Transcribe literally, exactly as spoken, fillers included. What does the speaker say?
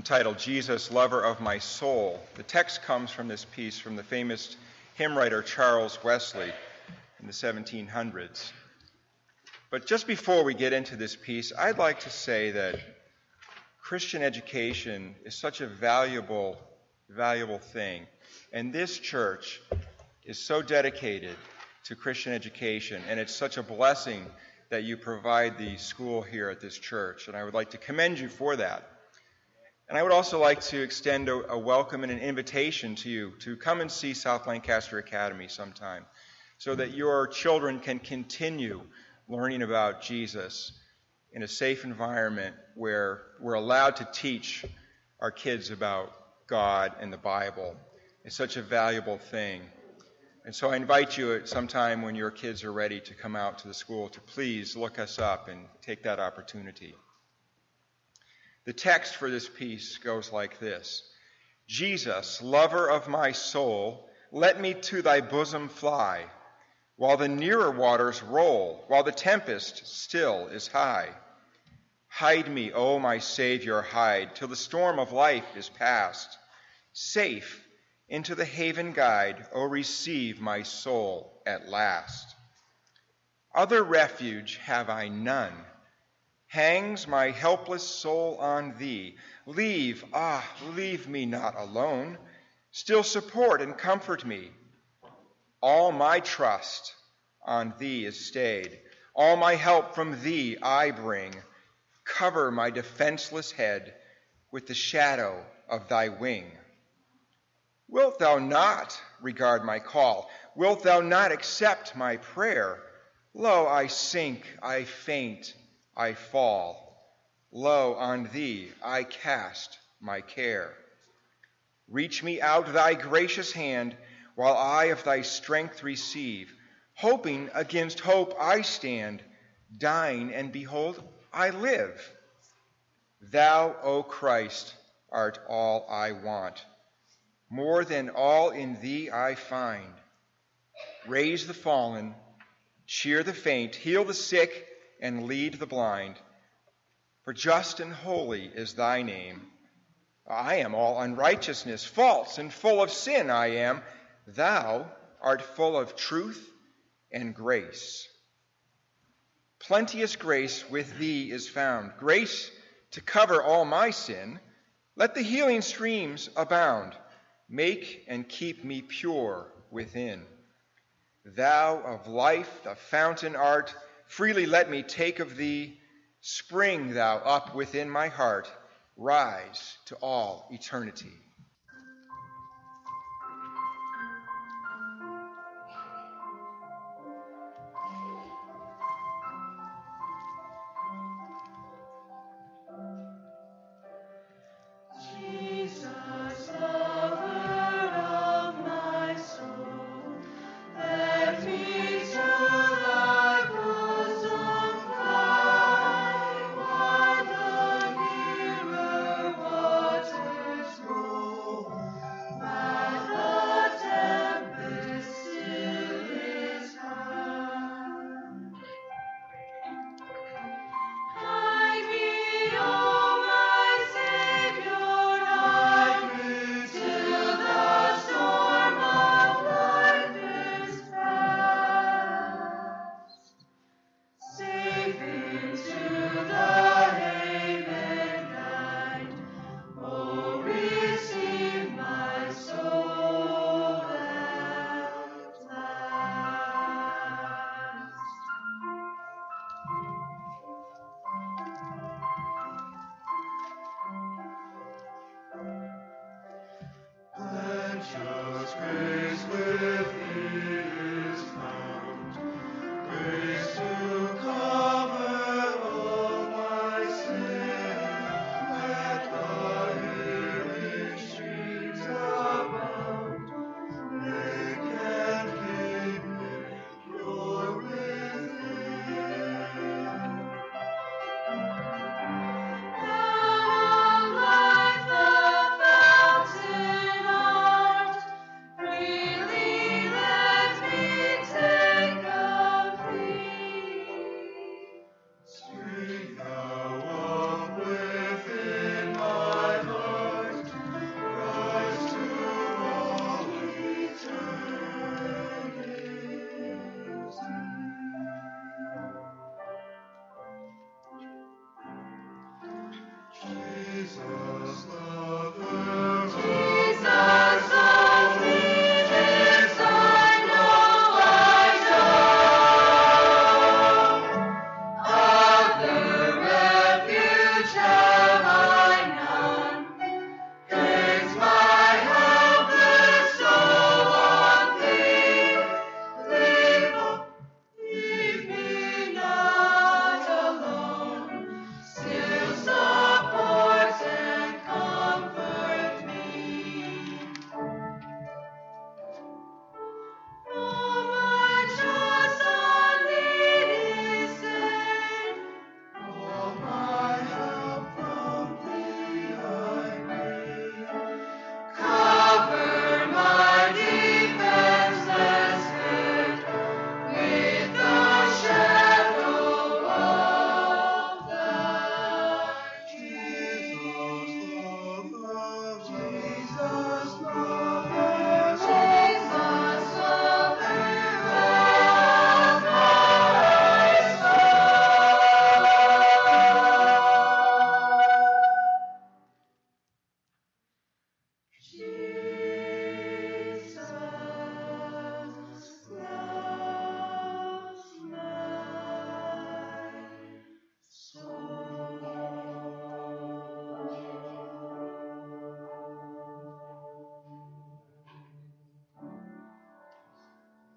entitled Jesus, Lover of My Soul. The text comes from this piece from the famous hymn writer Charles Wesley in the seventeen hundreds. But just before we get into this piece, I'd like to say that Christian education is such a valuable, valuable thing. And this church is so dedicated to Christian education, and it's such a blessing that you provide the school here at this church. And I would like to commend you for that. And I would also like to extend a, a welcome and an invitation to you to come and see South Lancaster Academy sometime so that your children can continue learning about Jesus in a safe environment where we're allowed to teach our kids about God and the Bible. It's such a valuable thing. And so I invite you at some time when your kids are ready to come out to the school to please look us up and take that opportunity. The text for this piece goes like this. Jesus, lover of my soul, let me to thy bosom fly, while the nearer waters roll, while the tempest still is high. Hide me, O my Savior, hide, till the storm of life is past. Safe into the haven guide, O receive my soul at last. Other refuge have I none. Hangs my helpless soul on thee. Leave, ah, leave me not alone. Still support and comfort me. All my trust on thee is stayed. All my help from thee I bring. Cover my defenseless head with the shadow of thy wing. Wilt thou not regard my call? Wilt thou not accept my prayer? Lo, I sink, I faint, I fall. Lo, on thee I cast my care. Reach me out thy gracious hand, while I of thy strength receive. Hoping against hope I stand, dying, and behold, I live. Thou, O Christ, art all I want. More than all in thee I find. Raise the fallen, cheer the faint, heal the sick, and lead the blind. For just and holy is thy name. I am all unrighteousness, false and full of sin I am. Thou art full of truth and grace. Plenteous grace with thee is found, grace to cover all my sin. Let the healing streams abound. Make and keep me pure within. Thou of life, the fountain art, freely let me take of thee. Spring thou up within my heart, rise to all eternity. Waters roll. Jesus, the